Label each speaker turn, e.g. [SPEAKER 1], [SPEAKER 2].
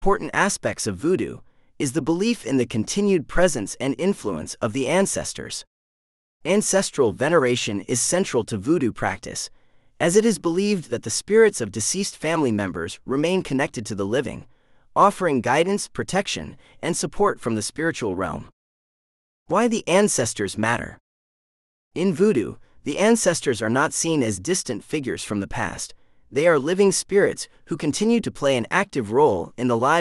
[SPEAKER 1] important aspects of voodoo is the belief in the continued presence and influence of the ancestors. Ancestral veneration is central to voodoo practice, as it is believed that the spirits of deceased family members remain connected to the living, offering guidance, protection, and support from the spiritual realm. Why the ancestors matter. In voodoo, the ancestors are not seen as distant figures from the past. They are living spirits who continue to play an active role in the lives